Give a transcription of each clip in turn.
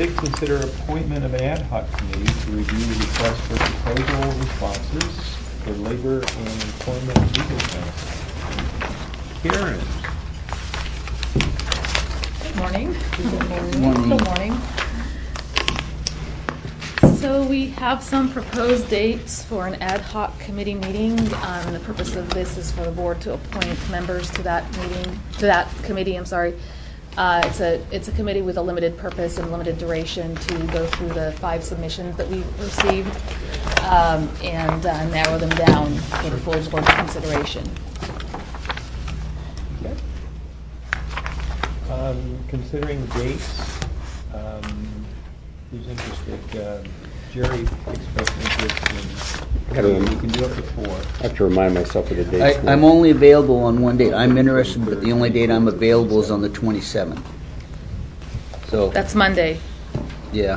6, consider appointment of an ad hoc committee to review the request for proposal responses for labor and employment legal counsel. Karen. Good morning. Good morning. Good morning. So we have some proposed dates for an ad hoc committee meeting. The purpose of this is for the board to appoint members to that meeting, to that committee. I'm sorry. It's a committee with a limited purpose and limited duration to go through the 5 submissions that we received and narrow them down for the full board consideration. Okay. Considering dates, who's interested? Jerry expressed interest in. We can do up to 4. I have to remind myself of the dates. I'm only available on one date. I'm interested, but the only date I'm available is on the 27th. So That's Monday. yeah.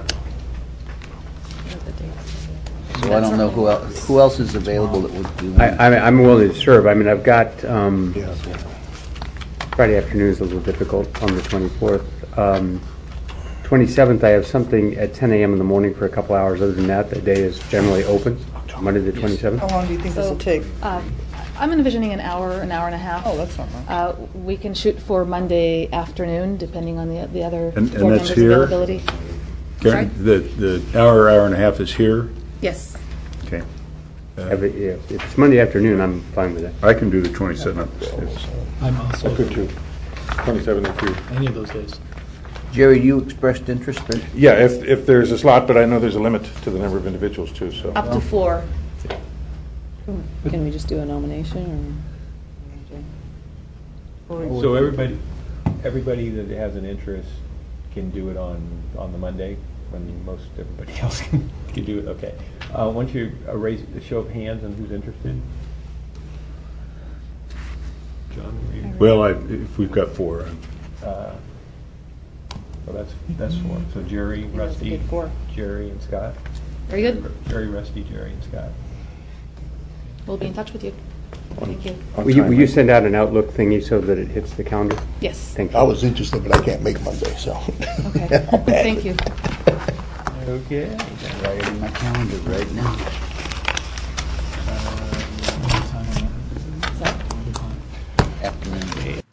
So I don't know who else is available that would do. I'm willing to serve. I mean, I've got Friday afternoon is a little difficult on the 24th. 27th, I have something at 10 a.m. in the morning for a couple hours. Other than that, the day is generally open. Monday the 27th. How long do you think this will take? I'm envisioning an hour and a half. Oh, that's not bad. We can shoot for Monday afternoon, depending on the other And board members' that's here? availability. Karen, the hour and a half is here? Yes. Okay. If it's Monday afternoon, I'm fine with that. I can do the 27th. I'm also I could too. 27th or 2. any of those days. Jerry, you expressed interest, right? Yeah, if there's a slot, but I know there's a limit to the number of individuals too, so. Up to 4. Can we just do a nomination or? So everybody that has an interest can do it on the Monday when most everybody else can do it. Okay. Why don't you raise a show of hands on who's interested? John, are you? Well, if we've got 4. Well, that's 4. So Jerry, Rusty, good 4. Jerry, and Scott. Very good. Jerry, Rusty, Jerry, and Scott. We'll be in touch with you. Thank you. Will you send out an Outlook thingy so that it hits the calendar? Yes. Thank you. I was interested, but I can't make Monday, so. Okay. Thank you. Okay. Right in my calendar right now. Afternoon.